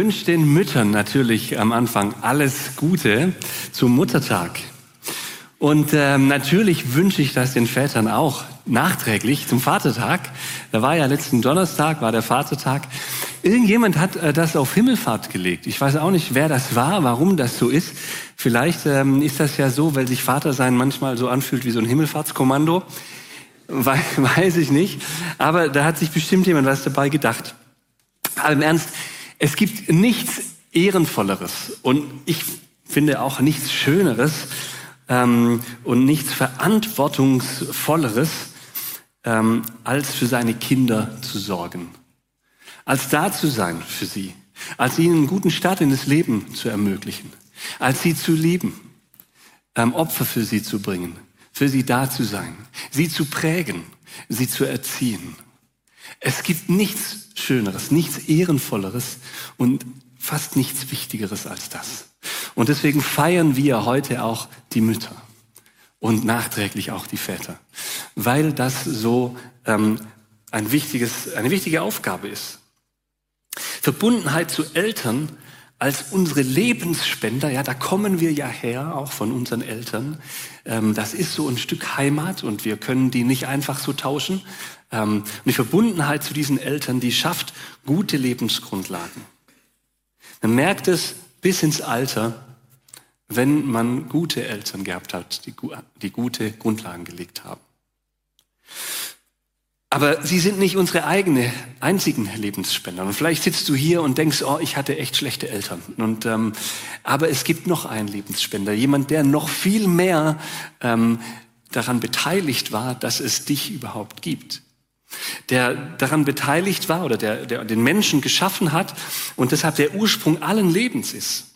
wünsche den Müttern natürlich am Anfang alles Gute zum Muttertag. Und natürlich wünsche ich das den Vätern auch nachträglich zum Vatertag. Da war ja letzten Donnerstag, war der Vatertag. Irgendjemand hat das auf Himmelfahrt gelegt. Ich weiß auch nicht, wer das war, warum das so ist. Vielleicht ist das ja so, weil sich Vatersein manchmal so anfühlt wie so ein Himmelfahrtskommando. Weiß ich nicht. Aber da hat sich bestimmt jemand was dabei gedacht. Aber im Ernst, es gibt nichts Ehrenvolleres und ich finde auch nichts Schöneres und nichts Verantwortungsvolleres, als für seine Kinder zu sorgen. Als da zu sein für sie. Als ihnen einen guten Start in das Leben zu ermöglichen. Als sie zu lieben. Opfer für sie zu bringen. Für sie da zu sein. Sie zu prägen. Sie zu erziehen. Es gibt nichts Schöneres, nichts Ehrenvolleres und fast nichts Wichtigeres als das. Und deswegen feiern wir heute auch die Mütter und nachträglich auch die Väter, weil das so eine wichtige Aufgabe ist. Verbundenheit zu Eltern als unsere Lebensspender, ja, da kommen wir ja her, auch von unseren Eltern. Das ist so ein Stück Heimat und wir können die nicht einfach so tauschen. Und die Verbundenheit zu diesen Eltern, die schafft gute Lebensgrundlagen. Man merkt es bis ins Alter, wenn man gute Eltern gehabt hat, die gute Grundlagen gelegt haben. Aber sie sind nicht unsere einzigen Lebensspender. Und vielleicht sitzt du hier und denkst, oh, ich hatte echt schlechte Eltern. Aber es gibt noch einen Lebensspender, jemand, der noch viel mehr daran beteiligt war, dass es dich überhaupt gibt. Der daran beteiligt war oder der den Menschen geschaffen hat und deshalb der Ursprung allen Lebens ist.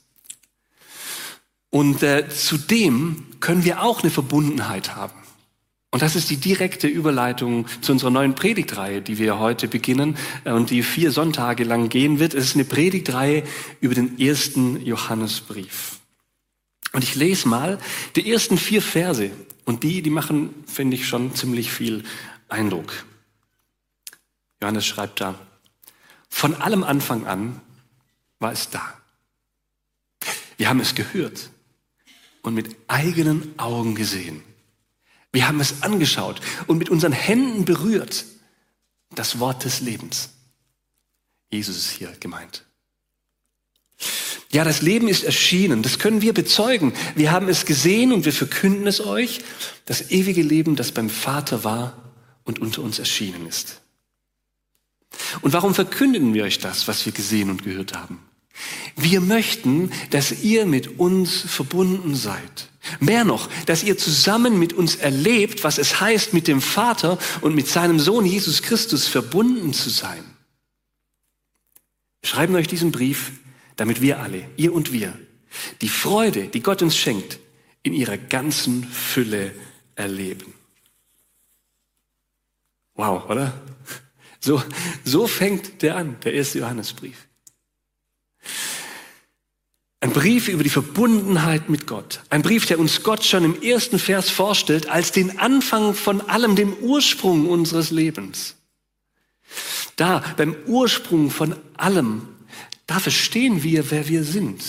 Und zu dem können wir auch eine Verbundenheit haben. Und das ist die direkte Überleitung zu unserer neuen Predigtreihe, die wir heute beginnen und die 4 Sonntage lang gehen wird. Es ist eine Predigtreihe über den 1. Johannesbrief. Und ich lese mal die ersten 4 Verse und die machen, finde ich, schon ziemlich viel Eindruck. Johannes schreibt da: Von allem Anfang an war es da. Wir haben es gehört und mit eigenen Augen gesehen. Wir haben es angeschaut und mit unseren Händen berührt. Das Wort des Lebens. Jesus ist hier gemeint. Ja, das Leben ist erschienen. Das können wir bezeugen. Wir haben es gesehen und wir verkünden es euch. Das ewige Leben, das beim Vater war und unter uns erschienen ist. Und warum verkünden wir euch das, was wir gesehen und gehört haben? Wir möchten, dass ihr mit uns verbunden seid. Mehr noch, dass ihr zusammen mit uns erlebt, was es heißt, mit dem Vater und mit seinem Sohn Jesus Christus verbunden zu sein. Wir schreiben euch diesen Brief, damit wir alle, ihr und wir, die Freude, die Gott uns schenkt, in ihrer ganzen Fülle erleben. Wow, oder? So fängt der an, der 1. Johannesbrief. Ein Brief über die Verbundenheit mit Gott. Ein Brief, der uns Gott schon im 1. Vers vorstellt als den Anfang von allem, dem Ursprung unseres Lebens. Da, beim Ursprung von allem, da verstehen wir, wer wir sind.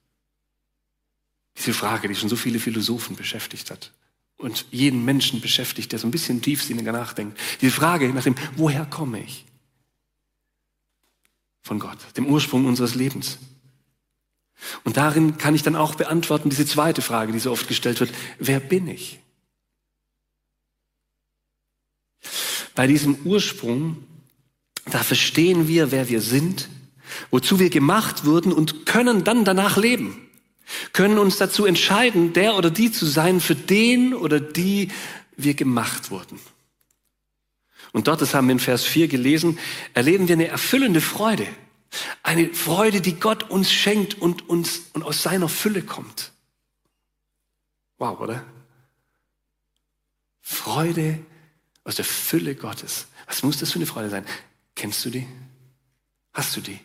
Diese Frage, die schon so viele Philosophen beschäftigt hat und jeden Menschen beschäftigt, der so ein bisschen tiefsinniger nachdenkt. Diese Frage nach dem, woher komme ich? Von Gott, dem Ursprung unseres Lebens. Und darin kann ich dann auch beantworten, diese zweite Frage, die so oft gestellt wird: Wer bin ich? Bei diesem Ursprung, da verstehen wir, wer wir sind, wozu wir gemacht wurden und können dann danach leben. Können uns dazu entscheiden, der oder die zu sein, für den oder die wir gemacht wurden. Und dort, das haben wir in Vers 4 gelesen, erleben wir eine erfüllende Freude. Eine Freude, die Gott uns schenkt und aus seiner Fülle kommt. Wow, oder? Freude aus der Fülle Gottes. Was muss das für eine Freude sein? Kennst du die? Hast du die?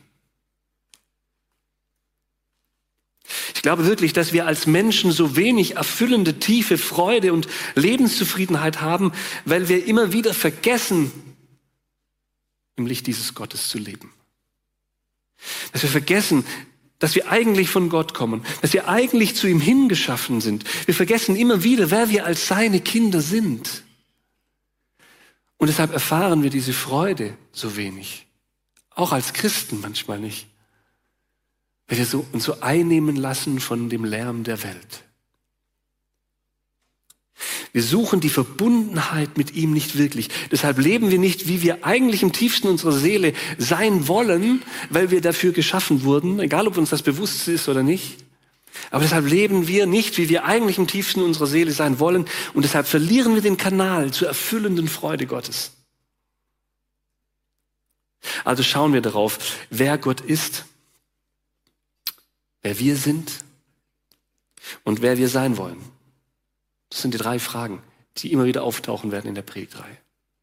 Ich glaube wirklich, dass wir als Menschen so wenig erfüllende, tiefe Freude und Lebenszufriedenheit haben, weil wir immer wieder vergessen, im Licht dieses Gottes zu leben. Dass wir vergessen, dass wir eigentlich von Gott kommen, dass wir eigentlich zu ihm hingeschaffen sind. Wir vergessen immer wieder, wer wir als seine Kinder sind. Und deshalb erfahren wir diese Freude so wenig. Auch als Christen manchmal nicht. Weil wir uns so einnehmen lassen von dem Lärm der Welt. Wir suchen die Verbundenheit mit ihm nicht wirklich. Deshalb leben wir nicht, wie wir eigentlich im tiefsten unserer Seele sein wollen, weil wir dafür geschaffen wurden, egal ob uns das bewusst ist oder nicht. Aber deshalb leben wir nicht, wie wir eigentlich im tiefsten unserer Seele sein wollen. Und deshalb verlieren wir den Kanal zur erfüllenden Freude Gottes. Also schauen wir darauf, wer Gott ist, wer wir sind und wer wir sein wollen. Das sind die 3 Fragen, die immer wieder auftauchen werden in der Predigtreihe.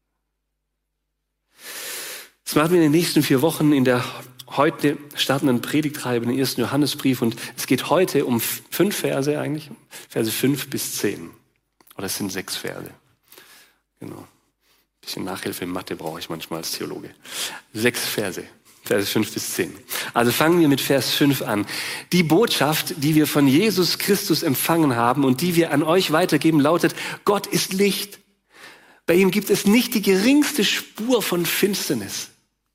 Das machen wir in den nächsten 4 Wochen in der heute startenden Predigtreihe, den 1. Johannesbrief. Und es geht heute um 5 Verse eigentlich, Verse 5 bis 10. Oder es sind 6 Verse. Genau. Ein bisschen Nachhilfe in Mathe brauche ich manchmal als Theologe. 6 Verse. Verse 5 bis 10. Also fangen wir mit Vers 5 an. Die Botschaft, die wir von Jesus Christus empfangen haben und die wir an euch weitergeben, lautet: Gott ist Licht. Bei ihm gibt es nicht die geringste Spur von Finsternis.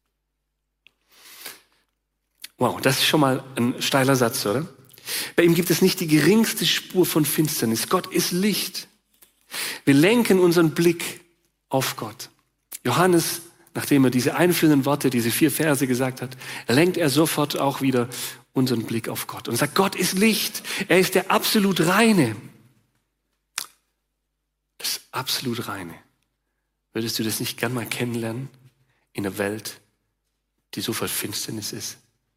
Wow, das ist schon mal ein steiler Satz, oder? Bei ihm gibt es nicht die geringste Spur von Finsternis. Gott ist Licht. Wir lenken unseren Blick auf Gott. Johannes, nachdem er diese einführenden Worte, diese 4 Verse gesagt hat, lenkt er sofort auch wieder unseren Blick auf Gott und sagt, Gott ist Licht. Er ist der absolut Reine. Das absolut Reine. Würdest du das nicht gern mal kennenlernen in einer Welt, die so voll Finsternis ist?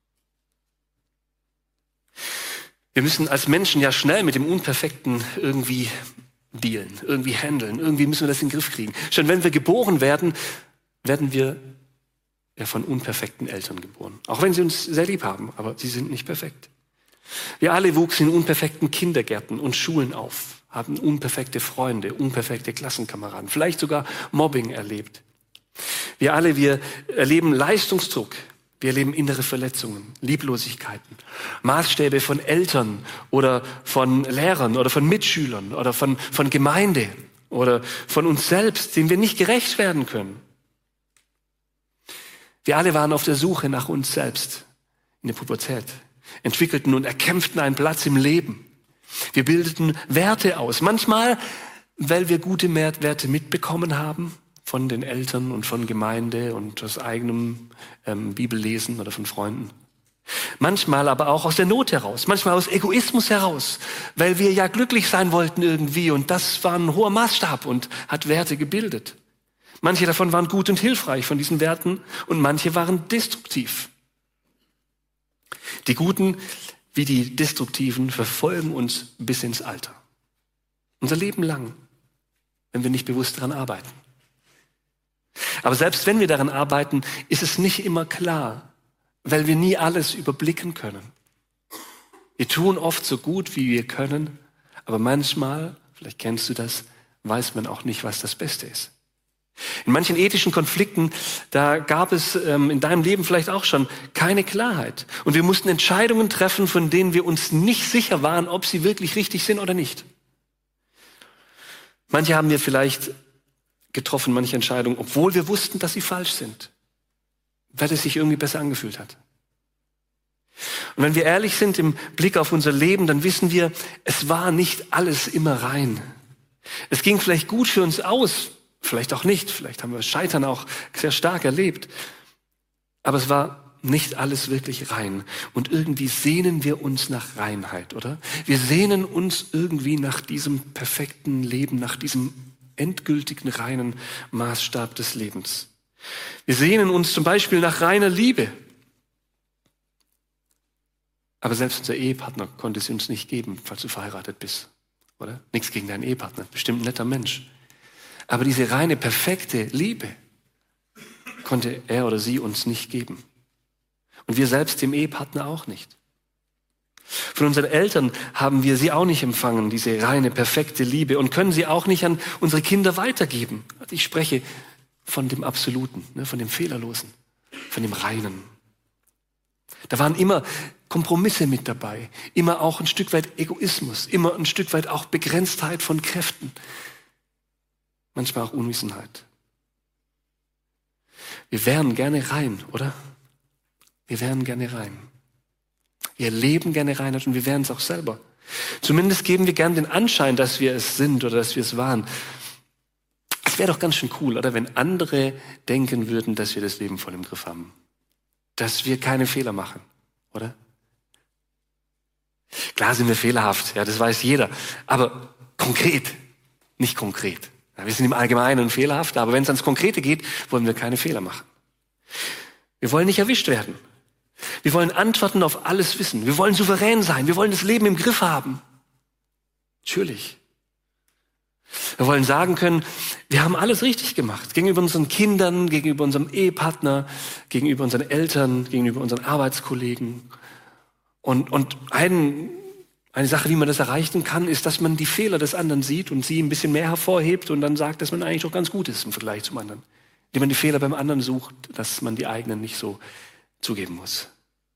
Wir müssen als Menschen ja schnell mit dem Unperfekten irgendwie dealen, irgendwie handeln. Irgendwie müssen wir das in den Griff kriegen. Schon wenn wir geboren werden, werden wir ja von unperfekten Eltern geboren. Auch wenn sie uns sehr lieb haben, aber sie sind nicht perfekt. Wir alle wuchsen in unperfekten Kindergärten und Schulen auf, haben unperfekte Freunde, unperfekte Klassenkameraden, vielleicht sogar Mobbing erlebt. Wir erleben Leistungsdruck. Wir erleben innere Verletzungen, Lieblosigkeiten, Maßstäbe von Eltern oder von Lehrern oder von Mitschülern oder von Gemeinde oder von uns selbst, denen wir nicht gerecht werden können. Wir alle waren auf der Suche nach uns selbst in der Pubertät, entwickelten und erkämpften einen Platz im Leben. Wir bildeten Werte aus, manchmal, weil wir gute Werte mitbekommen haben, von den Eltern und von Gemeinde und aus eigenem Bibellesen oder von Freunden. Manchmal aber auch aus der Not heraus, manchmal aus Egoismus heraus, weil wir ja glücklich sein wollten irgendwie und das war ein hoher Maßstab und hat Werte gebildet. Manche davon waren gut und hilfreich von diesen Werten und manche waren destruktiv. Die Guten wie die Destruktiven verfolgen uns bis ins Alter. Unser Leben lang, wenn wir nicht bewusst daran arbeiten. Aber selbst wenn wir daran arbeiten, ist es nicht immer klar, weil wir nie alles überblicken können. Wir tun oft so gut, wie wir können, aber manchmal, vielleicht kennst du das, weiß man auch nicht, was das Beste ist. In manchen ethischen Konflikten, da gab es in deinem Leben vielleicht auch schon keine Klarheit. Und wir mussten Entscheidungen treffen, von denen wir uns nicht sicher waren, ob sie wirklich richtig sind oder nicht. Manche haben wir vielleicht getroffen, manche Entscheidungen, obwohl wir wussten, dass sie falsch sind, weil es sich irgendwie besser angefühlt hat. Und wenn wir ehrlich sind im Blick auf unser Leben, dann wissen wir, es war nicht alles immer rein. Es ging vielleicht gut für uns aus, vielleicht auch nicht, vielleicht haben wir Scheitern auch sehr stark erlebt, aber es war nicht alles wirklich rein. Und irgendwie sehnen wir uns nach Reinheit, oder? Wir sehnen uns irgendwie nach diesem perfekten Leben, nach diesem endgültigen, reinen Maßstab des Lebens. Wir sehnen uns zum Beispiel nach reiner Liebe. Aber selbst unser Ehepartner konnte sie uns nicht geben, falls du verheiratet bist, oder? Nichts gegen deinen Ehepartner, bestimmt ein netter Mensch. Aber diese reine, perfekte Liebe konnte er oder sie uns nicht geben. Und wir selbst dem Ehepartner auch nicht. Von unseren Eltern haben wir sie auch nicht empfangen, diese reine, perfekte Liebe, und können sie auch nicht an unsere Kinder weitergeben. Ich spreche von dem Absoluten, von dem Fehlerlosen, von dem Reinen. Da waren immer Kompromisse mit dabei, immer auch ein Stück weit Egoismus, immer ein Stück weit auch Begrenztheit von Kräften, manchmal auch Unwissenheit. Wir wären gerne rein, oder? Wir wären gerne rein. Wir leben gerne Reinheit und wir wären es auch selber. Zumindest geben wir gern den Anschein, dass wir es sind oder dass wir es waren. Es wäre doch ganz schön cool, oder, wenn andere denken würden, dass wir das Leben voll im Griff haben. Dass wir keine Fehler machen, oder? Klar sind wir fehlerhaft, ja, das weiß jeder. Aber konkret, nicht konkret. Ja, wir sind im Allgemeinen fehlerhaft, aber wenn es ans Konkrete geht, wollen wir keine Fehler machen. Wir wollen nicht erwischt werden. Wir wollen Antworten auf alles wissen. Wir wollen souverän sein. Wir wollen das Leben im Griff haben. Natürlich. Wir wollen sagen können, wir haben alles richtig gemacht. Gegenüber unseren Kindern, gegenüber unserem Ehepartner, gegenüber unseren Eltern, gegenüber unseren Arbeitskollegen. Und eine Sache, wie man das erreichen kann, ist, dass man die Fehler des anderen sieht und sie ein bisschen mehr hervorhebt und dann sagt, dass man eigentlich doch ganz gut ist im Vergleich zum anderen. Indem man die Fehler beim anderen sucht, dass man die eigenen nicht so zugeben muss.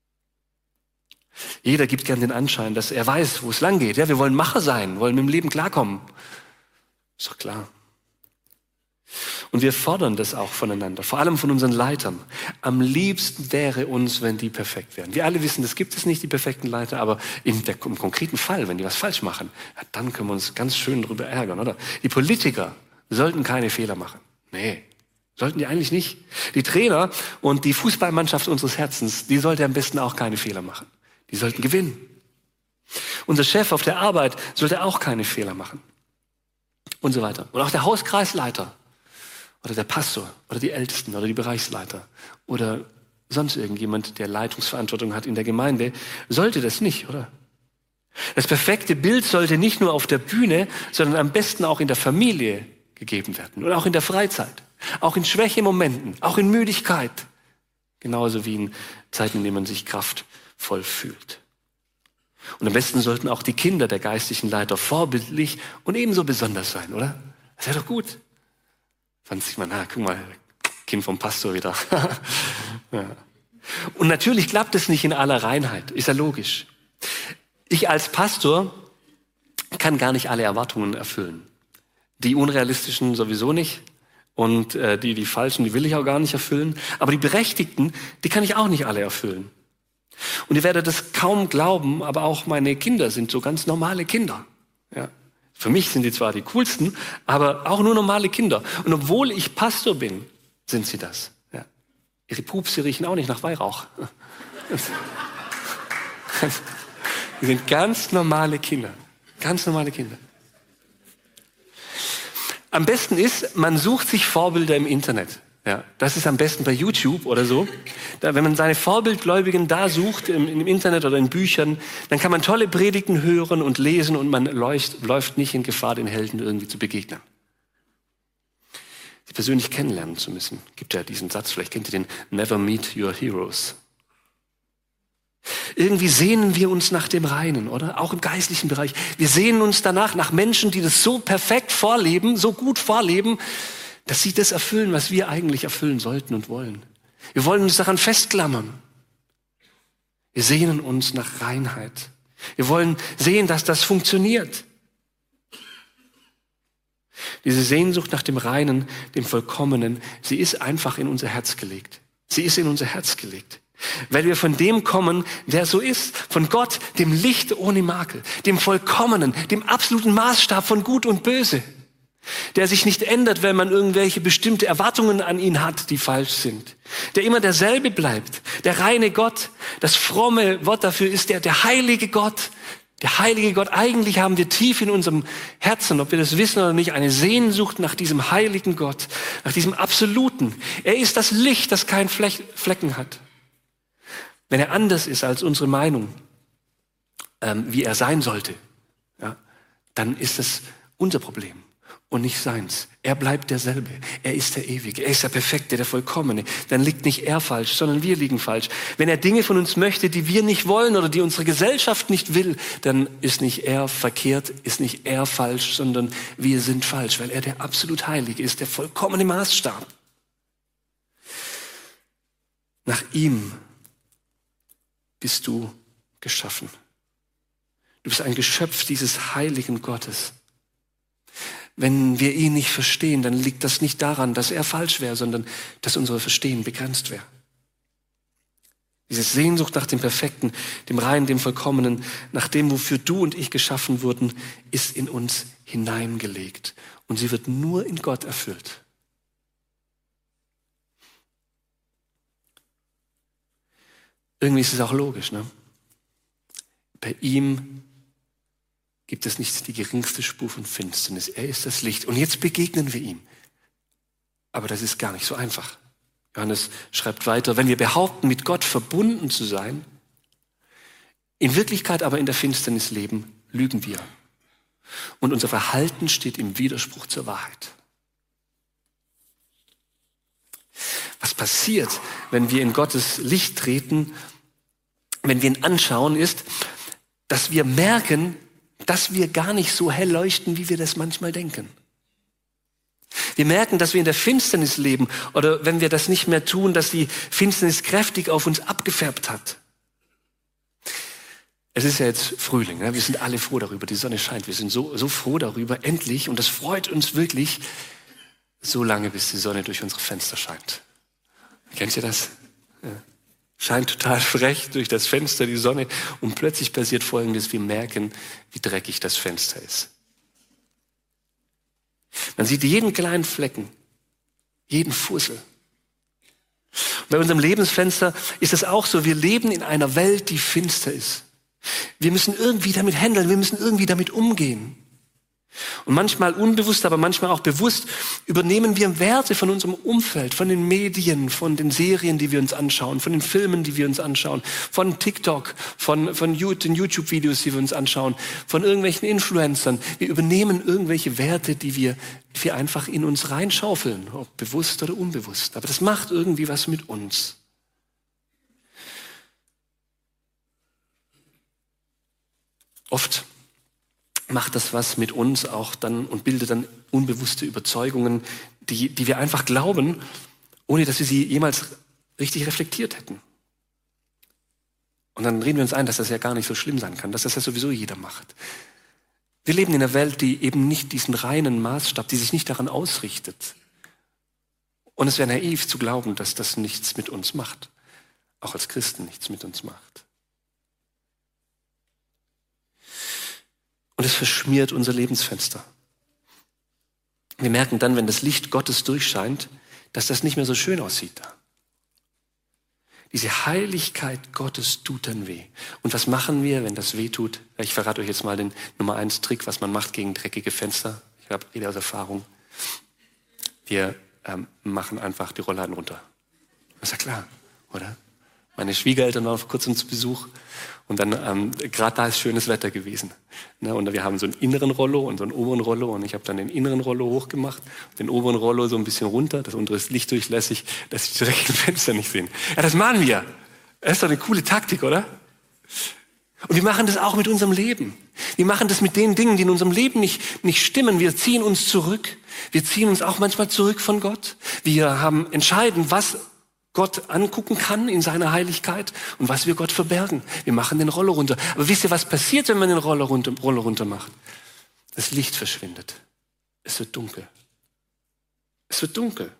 Jeder gibt gern den Anschein, dass er weiß, wo es lang geht. Ja, wir wollen Macher sein, wollen mit dem Leben klarkommen. Ist doch klar. Und wir fordern das auch voneinander, vor allem von unseren Leitern. Am liebsten wäre uns, wenn die perfekt wären. Wir alle wissen, das gibt es nicht, die perfekten Leiter, aber im konkreten Fall, wenn die was falsch machen, ja, dann können wir uns ganz schön darüber ärgern, oder? Die Politiker sollten keine Fehler machen. Nee. Sollten die eigentlich nicht. Die Trainer und die Fußballmannschaft unseres Herzens, die sollte am besten auch keine Fehler machen. Die sollten gewinnen. Unser Chef auf der Arbeit sollte auch keine Fehler machen. Und so weiter. Und auch der Hauskreisleiter oder der Pastor oder die Ältesten oder die Bereichsleiter oder sonst irgendjemand, der Leitungsverantwortung hat in der Gemeinde, sollte das nicht, oder? Das perfekte Bild sollte nicht nur auf der Bühne, sondern am besten auch in der Familie gegeben werden und auch in der Freizeit. Auch in Schwächemomenten, auch in Müdigkeit. Genauso wie in Zeiten, in denen man sich kraftvoll fühlt. Und am besten sollten auch die Kinder der geistlichen Leiter vorbildlich und ebenso besonders sein, oder? Das wäre doch gut. Fand sich mal, guck mal, Kind vom Pastor wieder. Ja. Und natürlich klappt es nicht in aller Reinheit, ist ja logisch. Ich als Pastor kann gar nicht alle Erwartungen erfüllen. Die unrealistischen sowieso nicht. Und die falschen, die will ich auch gar nicht erfüllen. Aber die berechtigten, die kann ich auch nicht alle erfüllen. Und ihr werdet das kaum glauben, aber auch meine Kinder sind so ganz normale Kinder. Ja. Für mich sind die zwar die coolsten, aber auch nur normale Kinder. Und obwohl ich Pastor bin, sind sie das. Ja. Ihre Pupse riechen auch nicht nach Weihrauch. Die sind ganz normale Kinder. Ganz normale Kinder. Am besten ist, man sucht sich Vorbilder im Internet. Ja, das ist am besten bei YouTube oder so. Wenn man seine Vorbildgläubigen da sucht, im Internet oder in Büchern, dann kann man tolle Predigten hören und lesen und man läuft nicht in Gefahr, den Helden irgendwie zu begegnen. Sie persönlich kennenlernen zu müssen. Gibt ja diesen Satz, vielleicht kennt ihr den, Never meet your heroes. Irgendwie sehnen wir uns nach dem Reinen, oder? Auch im geistlichen Bereich. Wir sehnen uns danach nach Menschen, die das so perfekt vorleben, so gut vorleben, dass sie das erfüllen, was wir eigentlich erfüllen sollten und wollen. Wir wollen uns daran festklammern. Wir sehnen uns nach Reinheit. Wir wollen sehen, dass das funktioniert. Diese Sehnsucht nach dem Reinen, dem Vollkommenen, sie ist einfach in unser Herz gelegt. Sie ist in unser Herz gelegt. Weil wir von dem kommen, der so ist. Von Gott, dem Licht ohne Makel, dem Vollkommenen, dem absoluten Maßstab von Gut und Böse. Der sich nicht ändert, wenn man irgendwelche bestimmte Erwartungen an ihn hat, die falsch sind. Der immer derselbe bleibt. Der reine Gott. Das fromme Wort dafür ist der heilige Gott. Der heilige Gott. Eigentlich haben wir tief in unserem Herzen, ob wir das wissen oder nicht, eine Sehnsucht nach diesem heiligen Gott. Nach diesem Absoluten. Er ist das Licht, das keinen Flecken hat. Wenn er anders ist als unsere Meinung, wie er sein sollte, ja, dann ist das unser Problem und nicht seins. Er bleibt derselbe. Er ist der Ewige. Er ist der Perfekte, der Vollkommene. Dann liegt nicht er falsch, sondern wir liegen falsch. Wenn er Dinge von uns möchte, die wir nicht wollen oder die unsere Gesellschaft nicht will, dann ist nicht er verkehrt, ist nicht er falsch, sondern wir sind falsch, weil er der absolut Heilige ist, der vollkommene Maßstab. Nach ihm bist du geschaffen. Du bist ein Geschöpf dieses heiligen Gottes. Wenn wir ihn nicht verstehen, dann liegt das nicht daran, dass er falsch wäre, sondern dass unser Verstehen begrenzt wäre. Diese Sehnsucht nach dem Perfekten, dem Reinen, dem Vollkommenen, nach dem, wofür du und ich geschaffen wurden, ist in uns hineingelegt. Und sie wird nur in Gott erfüllt. Irgendwie ist es auch logisch, ne? Bei ihm gibt es nicht die geringste Spur von Finsternis. Er ist das Licht. Und jetzt begegnen wir ihm. Aber das ist gar nicht so einfach. Johannes schreibt weiter, wenn wir behaupten, mit Gott verbunden zu sein, in Wirklichkeit aber in der Finsternis leben, lügen wir. Und unser Verhalten steht im Widerspruch zur Wahrheit. Was passiert, wenn wir in Gottes Licht treten, wenn wir ihn anschauen, ist, dass wir merken, dass wir gar nicht so hell leuchten, wie wir das manchmal denken. Wir merken, dass wir in der Finsternis leben oder wenn wir das nicht mehr tun, dass die Finsternis kräftig auf uns abgefärbt hat. Es ist ja jetzt Frühling, ne? Wir sind alle froh darüber, die Sonne scheint. Wir sind so froh darüber, endlich, und das freut uns wirklich, so lange, bis die Sonne durch unsere Fenster scheint. Kennt ihr das? Ja. Scheint total frech durch das Fenster die Sonne und plötzlich passiert Folgendes, wir merken, wie dreckig das Fenster ist. Man sieht jeden kleinen Flecken, jeden Fussel. Und bei unserem Lebensfenster ist es auch so, wir leben in einer Welt, die finster ist. Wir müssen irgendwie damit handeln, wir müssen irgendwie damit umgehen. Und manchmal unbewusst, aber manchmal auch bewusst übernehmen wir Werte von unserem Umfeld, von den Medien, von den Serien, die wir uns anschauen, von den Filmen, die wir uns anschauen, von TikTok, von den YouTube-Videos, die wir uns anschauen, von irgendwelchen Influencern. Wir übernehmen irgendwelche Werte, die wir einfach in uns reinschaufeln, ob bewusst oder unbewusst. Aber das macht irgendwie was mit uns. Oft macht das was mit uns auch dann und bildet dann unbewusste Überzeugungen, die wir einfach glauben, ohne dass wir sie jemals richtig reflektiert hätten. Und dann reden wir uns ein, dass das ja gar nicht so schlimm sein kann, dass das ja sowieso jeder macht. Wir leben in einer Welt, die eben nicht diesen reinen Maßstab, die sich nicht daran ausrichtet. Und es wäre naiv zu glauben, dass das nichts mit uns macht. Auch als Christen nichts mit uns macht. Und es verschmiert unser Lebensfenster. Wir merken dann, wenn das Licht Gottes durchscheint, dass das nicht mehr so schön aussieht da. Diese Heiligkeit Gottes tut dann weh. Und was machen wir, wenn das weh tut? Ich verrate euch jetzt mal den Nummer 1 Trick, was man macht gegen dreckige Fenster. Ich habe jeder aus Erfahrung. Wir machen einfach die Rollladen runter. Das ist ja klar, oder? Meine Schwiegereltern waren vor kurzem zu Besuch und dann gerade da ist schönes Wetter gewesen. Ne? Und wir haben so einen inneren Rollo und so einen oberen Rollo und ich habe dann den inneren Rollo hochgemacht, den oberen Rollo so ein bisschen runter, das untere ist lichtdurchlässig, dass ich die dreckigen Fenster nicht sehen. Ja, das machen wir. Das ist doch eine coole Taktik, oder? Und wir machen das auch mit unserem Leben. Wir machen das mit den Dingen, die in unserem Leben nicht stimmen. Wir ziehen uns zurück. Wir ziehen uns auch manchmal zurück von Gott. Wir haben entscheiden, was Gott angucken kann in seiner Heiligkeit und was wir Gott verbergen. Wir machen den Rollo runter. Aber wisst ihr, was passiert, wenn man den Rollo runter macht? Das Licht verschwindet. Es wird dunkel. Es wird dunkel.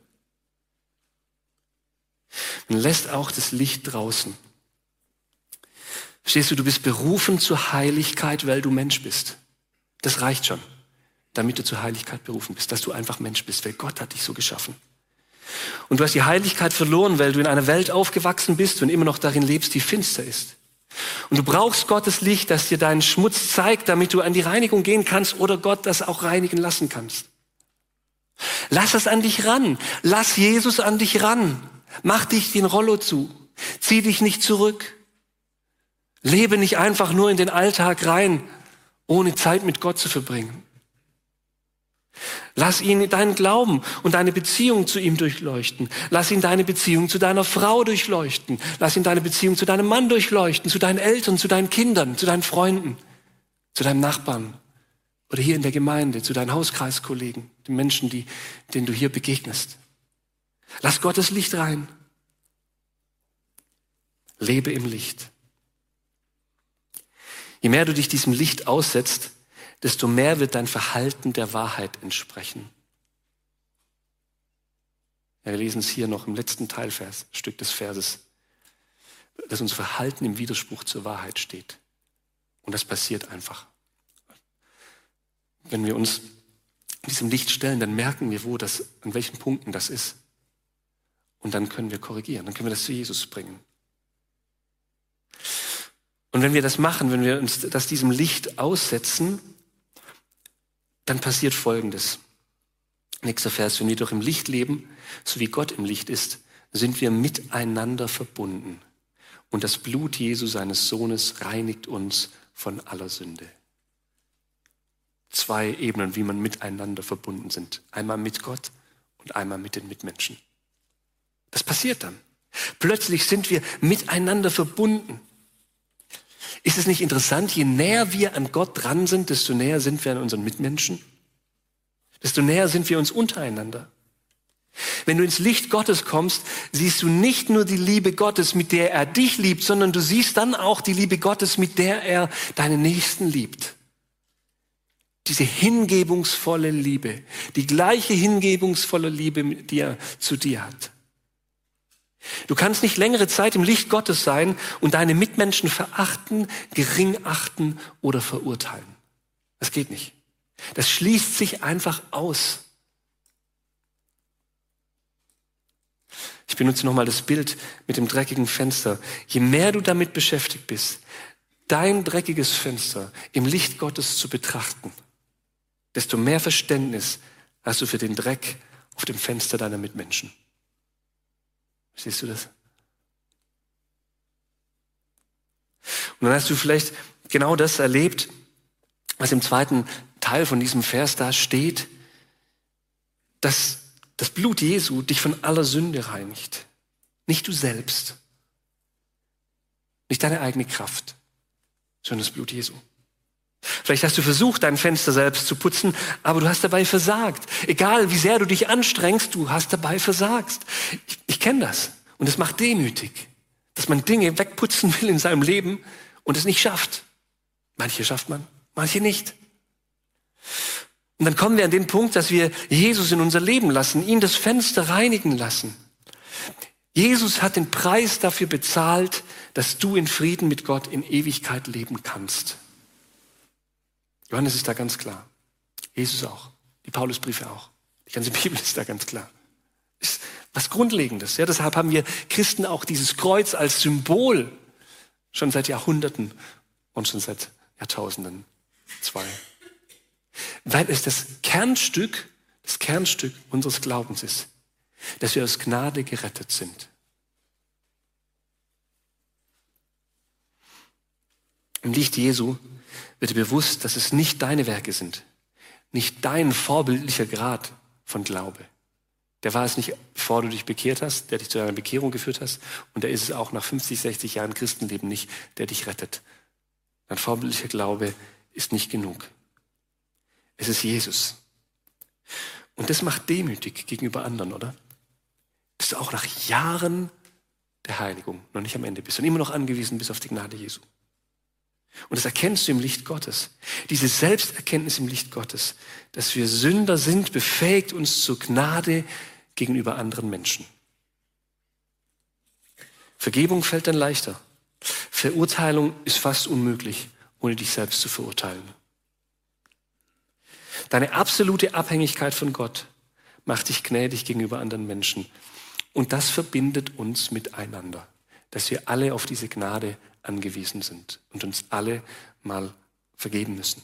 Man lässt auch das Licht draußen. Verstehst du, du bist berufen zur Heiligkeit, weil du Mensch bist. Das reicht schon, damit du zur Heiligkeit berufen bist, dass du einfach Mensch bist, weil Gott hat dich so geschaffen. Und du hast die Heiligkeit verloren, weil du in einer Welt aufgewachsen bist und immer noch darin lebst, die finster ist. Und du brauchst Gottes Licht, das dir deinen Schmutz zeigt, damit du an die Reinigung gehen kannst oder Gott das auch reinigen lassen kannst. Lass es an dich ran. Lass Jesus an dich ran. Mach dich den Rollo zu. Zieh dich nicht zurück. Lebe nicht einfach nur in den Alltag rein, ohne Zeit mit Gott zu verbringen. Lass ihn deinen Glauben und deine Beziehung zu ihm durchleuchten. Lass ihn deine Beziehung zu deiner Frau durchleuchten. Lass ihn deine Beziehung zu deinem Mann durchleuchten, zu deinen Eltern, zu deinen Kindern, zu deinen Freunden, zu deinem Nachbarn oder hier in der Gemeinde, zu deinen Hauskreiskollegen, den Menschen, denen du hier begegnest. Lass Gottes Licht rein. Lebe im Licht. Je mehr du dich diesem Licht aussetzt, desto mehr wird dein Verhalten der Wahrheit entsprechen. Ja, wir lesen es hier noch im letzten Stück des Verses, dass unser Verhalten im Widerspruch zur Wahrheit steht. Und das passiert einfach. Wenn wir uns diesem Licht stellen, dann merken wir, an welchen Punkten das ist. Und dann können wir korrigieren, dann können wir das zu Jesus bringen. Und wenn wir das machen, wenn wir uns diesem Licht aussetzen, dann passiert Folgendes. Nächster Vers: Wenn wir doch im Licht leben, so wie Gott im Licht ist, sind wir miteinander verbunden. Und das Blut Jesu, seines Sohnes, reinigt uns von aller Sünde. 2 Ebenen, wie man miteinander verbunden sind. Einmal mit Gott und einmal mit den Mitmenschen. Das passiert dann. Plötzlich sind wir miteinander verbunden. Ist es nicht interessant, je näher wir an Gott dran sind, desto näher sind wir an unseren Mitmenschen? Desto näher sind wir uns untereinander. Wenn du ins Licht Gottes kommst, siehst du nicht nur die Liebe Gottes, mit der er dich liebt, sondern du siehst dann auch die Liebe Gottes, mit der er deinen Nächsten liebt. Diese hingebungsvolle Liebe, die gleiche hingebungsvolle Liebe, die er zu dir hat. Du kannst nicht längere Zeit im Licht Gottes sein und deine Mitmenschen verachten, gering achten oder verurteilen. Das geht nicht. Das schließt sich einfach aus. Ich benutze nochmal das Bild mit dem dreckigen Fenster. Je mehr du damit beschäftigt bist, dein dreckiges Fenster im Licht Gottes zu betrachten, desto mehr Verständnis hast du für den Dreck auf dem Fenster deiner Mitmenschen. Siehst du das? Und dann hast du vielleicht genau das erlebt, was im zweiten Teil von diesem Vers da steht, dass das Blut Jesu dich von aller Sünde reinigt. Nicht du selbst, nicht deine eigene Kraft, sondern das Blut Jesu. Vielleicht hast du versucht, dein Fenster selbst zu putzen, aber du hast dabei versagt. Egal, wie sehr du dich anstrengst, du hast dabei versagt. Ich kenne das. Und es macht demütig, dass man Dinge wegputzen will in seinem Leben und es nicht schafft. Manche schafft man, manche nicht. Und dann kommen wir an den Punkt, dass wir Jesus in unser Leben lassen, ihn das Fenster reinigen lassen. Jesus hat den Preis dafür bezahlt, dass du in Frieden mit Gott in Ewigkeit leben kannst. Johannes ist da ganz klar. Jesus auch. Die Paulusbriefe auch. Die ganze Bibel ist da ganz klar. Ist was Grundlegendes. Ja, deshalb haben wir Christen auch dieses Kreuz als Symbol schon seit Jahrhunderten und schon seit Jahrtausenden. 2. Weil es das Kernstück unseres Glaubens ist, dass wir aus Gnade gerettet sind. Im Licht Jesu wird dir bewusst, dass es nicht deine Werke sind, nicht dein vorbildlicher Grad von Glaube. Der war es nicht, bevor du dich bekehrt hast, der dich zu deiner Bekehrung geführt hast, und der ist es auch nach 50, 60 Jahren Christenleben nicht, der dich rettet. Dein vorbildlicher Glaube ist nicht genug. Es ist Jesus. Und das macht demütig gegenüber anderen, oder? Dass du auch nach Jahren der Heiligung noch nicht am Ende bist und immer noch angewiesen bist auf die Gnade Jesu. Und das erkennst du im Licht Gottes. Diese Selbsterkenntnis im Licht Gottes, dass wir Sünder sind, befähigt uns zur Gnade gegenüber anderen Menschen. Vergebung fällt dann leichter. Verurteilung ist fast unmöglich, ohne dich selbst zu verurteilen. Deine absolute Abhängigkeit von Gott macht dich gnädig gegenüber anderen Menschen. Und das verbindet uns miteinander, dass wir alle auf diese Gnade angewiesen sind und uns alle mal vergeben müssen.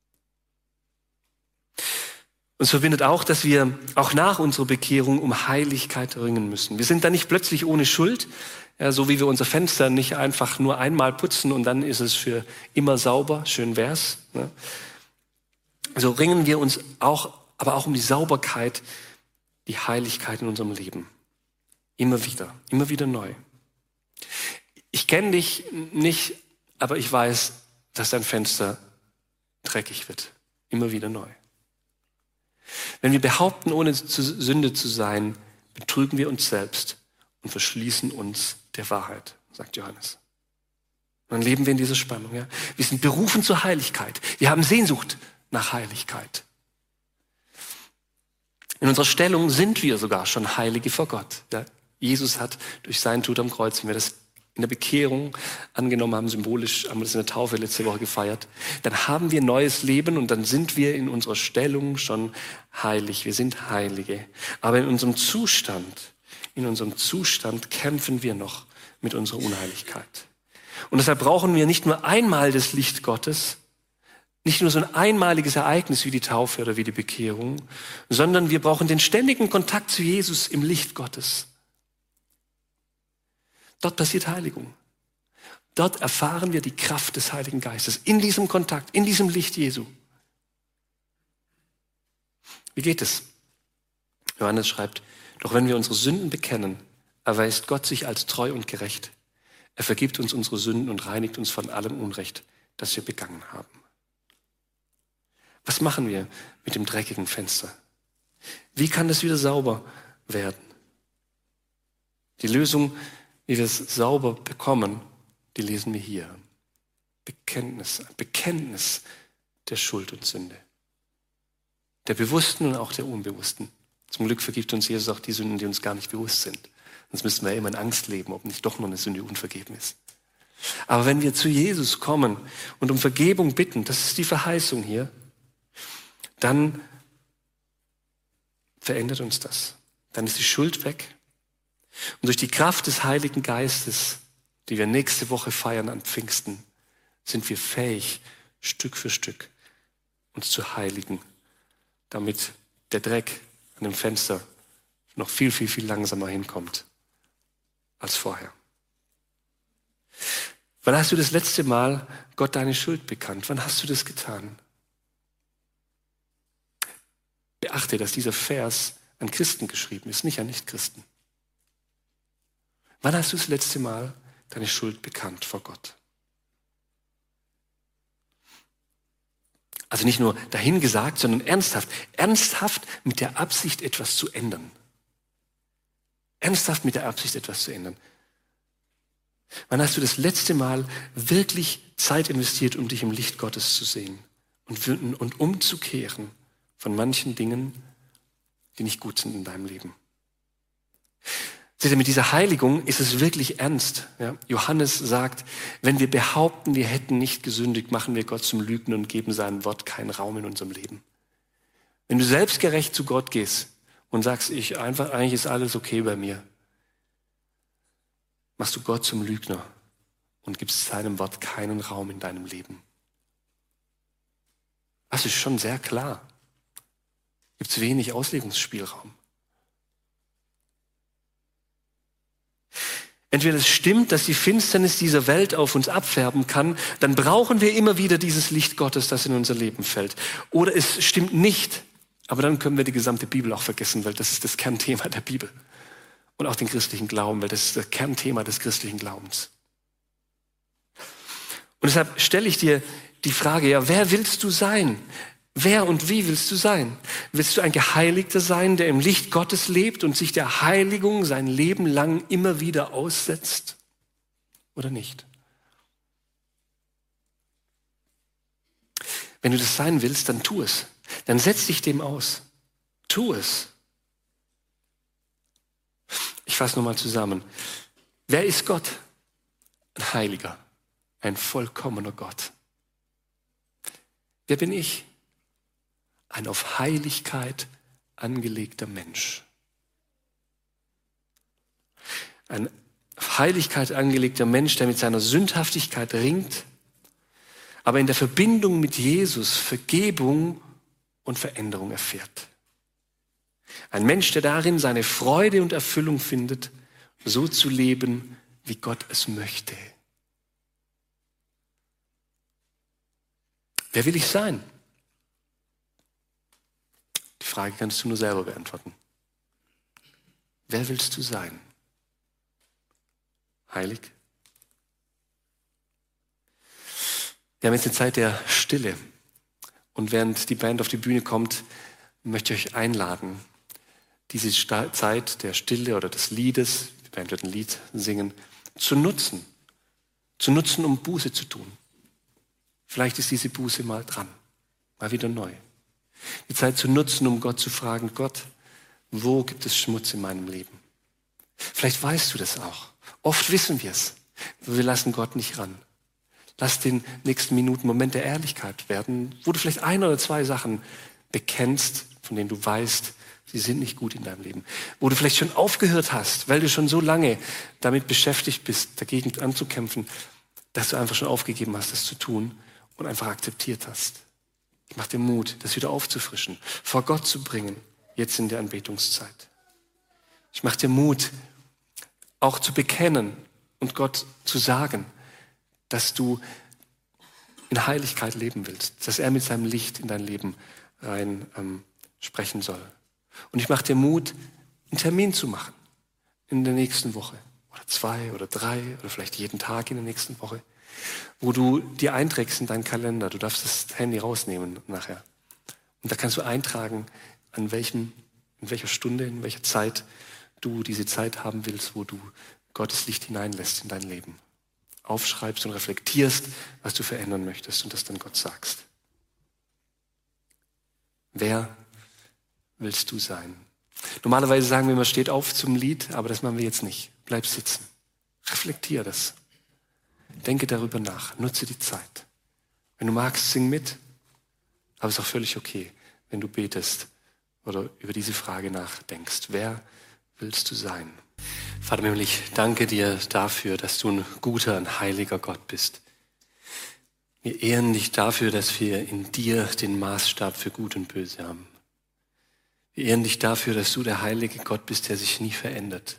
Uns verbindet auch, dass wir auch nach unserer Bekehrung um Heiligkeit ringen müssen. Wir sind da nicht plötzlich ohne Schuld, ja, so wie wir unser Fenster nicht einfach nur einmal putzen und dann ist es für immer sauber, schön wär's. Ne? So ringen wir uns aber auch um die Sauberkeit, die Heiligkeit in unserem Leben. Immer wieder neu. Ich kenne dich nicht, aber ich weiß, dass dein Fenster dreckig wird. Immer wieder neu. Wenn wir behaupten, ohne Sünde zu sein, betrügen wir uns selbst und verschließen uns der Wahrheit, sagt Johannes. Und dann leben wir in dieser Spannung. Ja? Wir sind berufen zur Heiligkeit. Wir haben Sehnsucht nach Heiligkeit. In unserer Stellung sind wir sogar schon Heilige vor Gott. Ja? Jesus hat durch seinen Tod am Kreuz, wenn wir das in der Bekehrung angenommen haben, symbolisch, haben wir das in der Taufe letzte Woche gefeiert, dann haben wir neues Leben und dann sind wir in unserer Stellung schon heilig. Wir sind Heilige. Aber in unserem Zustand kämpfen wir noch mit unserer Unheiligkeit. Und deshalb brauchen wir nicht nur einmal das Licht Gottes, nicht nur so ein einmaliges Ereignis wie die Taufe oder wie die Bekehrung, sondern wir brauchen den ständigen Kontakt zu Jesus im Licht Gottes. Dort passiert Heiligung. Dort erfahren wir die Kraft des Heiligen Geistes. In diesem Kontakt, in diesem Licht Jesu. Wie geht es? Johannes schreibt, doch wenn wir unsere Sünden bekennen, erweist Gott sich als treu und gerecht. Er vergibt uns unsere Sünden und reinigt uns von allem Unrecht, das wir begangen haben. Was machen wir mit dem dreckigen Fenster? Wie kann das wieder sauber werden? Die Lösung, wie wir es sauber bekommen, die lesen wir hier. Bekenntnis der Schuld und Sünde. Der bewussten und auch der unbewussten. Zum Glück vergibt uns Jesus auch die Sünden, die uns gar nicht bewusst sind. Sonst müssten wir immer in Angst leben, ob nicht doch noch eine Sünde unvergeben ist. Aber wenn wir zu Jesus kommen und um Vergebung bitten, das ist die Verheißung hier, dann verändert uns das. Dann ist die Schuld weg. Und durch die Kraft des Heiligen Geistes, die wir nächste Woche feiern an Pfingsten, sind wir fähig, Stück für Stück uns zu heiligen, damit der Dreck an dem Fenster noch viel, viel, viel langsamer hinkommt als vorher. Wann hast du das letzte Mal Gott deine Schuld bekannt? Wann hast du das getan? Beachte, dass dieser Vers an Christen geschrieben ist, nicht an Nichtchristen. Wann hast du das letzte Mal deine Schuld bekannt vor Gott? Also nicht nur dahingesagt, sondern ernsthaft mit der Absicht, etwas zu ändern. Ernsthaft mit der Absicht, etwas zu ändern. Wann hast du das letzte Mal wirklich Zeit investiert, um dich im Licht Gottes zu sehen und umzukehren von manchen Dingen, die nicht gut sind in deinem Leben? Seht ihr, mit dieser Heiligung ist es wirklich ernst. Ja? Johannes sagt, wenn wir behaupten, wir hätten nicht gesündigt, machen wir Gott zum Lügner und geben seinem Wort keinen Raum in unserem Leben. Wenn du selbstgerecht zu Gott gehst und sagst, eigentlich ist alles okay bei mir, machst du Gott zum Lügner und gibst seinem Wort keinen Raum in deinem Leben. Das ist schon sehr klar. Gibt es wenig Auslegungsspielraum. Entweder es stimmt, dass die Finsternis dieser Welt auf uns abfärben kann, dann brauchen wir immer wieder dieses Licht Gottes, das in unser Leben fällt. Oder es stimmt nicht, aber dann können wir die gesamte Bibel auch vergessen, weil das ist das Kernthema der Bibel. Und auch den christlichen Glauben, weil das ist das Kernthema des christlichen Glaubens. Und deshalb stelle ich dir die Frage, ja, wer willst du sein? Wer und wie willst du sein? Willst du ein Geheiligter sein, der im Licht Gottes lebt und sich der Heiligung sein Leben lang immer wieder aussetzt? Oder nicht? Wenn du das sein willst, dann tu es. Dann setz dich dem aus. Tu es. Ich fasse nochmal zusammen. Wer ist Gott? Ein Heiliger, ein vollkommener Gott. Wer bin ich? Ein auf Heiligkeit angelegter Mensch. Ein auf Heiligkeit angelegter Mensch, der mit seiner Sündhaftigkeit ringt, aber in der Verbindung mit Jesus Vergebung und Veränderung erfährt. Ein Mensch, der darin seine Freude und Erfüllung findet, so zu leben, wie Gott es möchte. Wer will ich sein? Die Frage kannst du nur selber beantworten. Wer willst du sein? Heilig? Wir haben jetzt eine Zeit der Stille. Und während die Band auf die Bühne kommt, möchte ich euch einladen, diese Zeit der Stille oder des Liedes, die Band wird ein Lied singen, zu nutzen, zu nutzen, um Buße zu tun. Vielleicht ist diese Buße mal dran, mal wieder neu. Die Zeit zu nutzen, um Gott zu fragen, Gott, wo gibt es Schmutz in meinem Leben? Vielleicht weißt du das auch. Oft wissen wir es, aber wir lassen Gott nicht ran. Lass den nächsten Minuten Moment der Ehrlichkeit werden, wo du vielleicht 1 oder 2 Sachen bekennst, von denen du weißt, sie sind nicht gut in deinem Leben. Wo du vielleicht schon aufgehört hast, weil du schon so lange damit beschäftigt bist, dagegen anzukämpfen, dass du einfach schon aufgegeben hast, das zu tun und einfach akzeptiert hast. Ich mache dir Mut, das wieder aufzufrischen, vor Gott zu bringen, jetzt in der Anbetungszeit. Ich mache dir Mut, auch zu bekennen und Gott zu sagen, dass du in Heiligkeit leben willst, dass er mit seinem Licht in dein Leben rein sprechen soll. Und ich mache dir Mut, einen Termin zu machen in der nächsten Woche oder 2 oder 3 oder vielleicht jeden Tag in der nächsten Woche, wo du dir einträgst in deinen Kalender. Du darfst das Handy rausnehmen nachher. Und da kannst du eintragen, in welcher Stunde, in welcher Zeit du diese Zeit haben willst, wo du Gottes Licht hineinlässt in dein Leben. Aufschreibst und reflektierst, was du verändern möchtest und das dann Gott sagst. Wer willst du sein? Normalerweise sagen wir immer, steht auf zum Lied, aber das machen wir jetzt nicht. Bleib sitzen. Reflektier das. Denke darüber nach. Nutze die Zeit. Wenn du magst, sing mit. Aber es ist auch völlig okay, wenn du betest oder über diese Frage nachdenkst. Wer willst du sein? Vater im Himmel, ich danke dir dafür, dass du ein guter, ein heiliger Gott bist. Wir ehren dich dafür, dass wir in dir den Maßstab für Gut und Böse haben. Wir ehren dich dafür, dass du der heilige Gott bist, der sich nie verändert.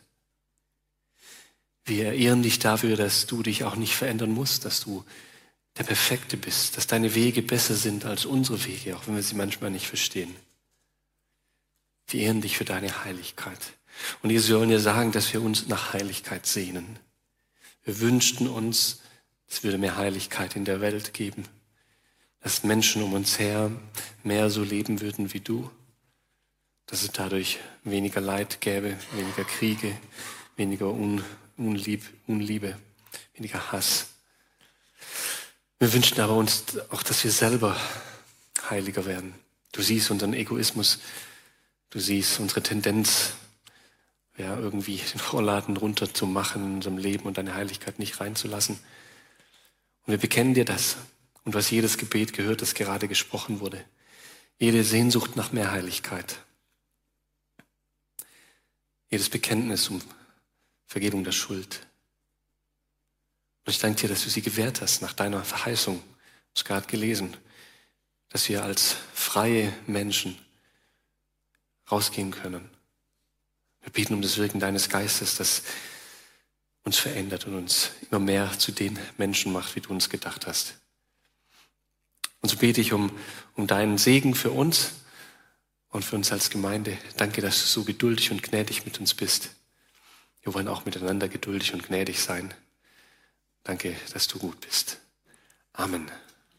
Wir ehren dich dafür, dass du dich auch nicht verändern musst, dass du der Perfekte bist, dass deine Wege besser sind als unsere Wege, auch wenn wir sie manchmal nicht verstehen. Wir ehren dich für deine Heiligkeit. Und wir sollen ja sagen, dass wir uns nach Heiligkeit sehnen. Wir wünschten uns, es würde mehr Heiligkeit in der Welt geben, dass Menschen um uns her mehr so leben würden wie du, dass es dadurch weniger Leid gäbe, weniger Kriege, weniger Unliebe, weniger Hass. Wir wünschen aber uns auch, dass wir selber heiliger werden. Du siehst unseren Egoismus, du siehst unsere Tendenz, ja, irgendwie den Rollladen runterzumachen in unserem Leben und deine Heiligkeit nicht reinzulassen. Und wir bekennen dir das. Und was jedes Gebet gehört, das gerade gesprochen wurde. Jede Sehnsucht nach mehr Heiligkeit. Jedes Bekenntnis um Vergebung der Schuld. Und ich danke dir, dass du sie gewährt hast nach deiner Verheißung. Ich habe es gerade gelesen, dass wir als freie Menschen rausgehen können. Wir beten um das Wirken deines Geistes, das uns verändert und uns immer mehr zu den Menschen macht, wie du uns gedacht hast. Und so bete ich um deinen Segen für uns und für uns als Gemeinde. Danke, dass du so geduldig und gnädig mit uns bist. Wir wollen auch miteinander geduldig und gnädig sein. Danke, dass du gut bist. Amen.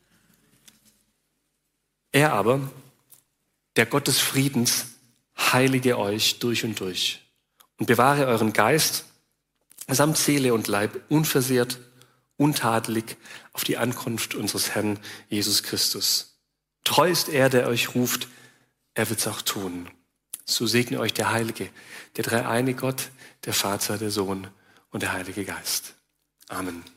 Er aber, der Gott des Friedens, heilige euch durch und durch und bewahre euren Geist samt Seele und Leib unversehrt, untadelig auf die Ankunft unseres Herrn Jesus Christus. Treu ist er, der euch ruft, er wird's auch tun. So segne euch der Heilige, der dreieine Gott, der Vater, der Sohn und der Heilige Geist. Amen.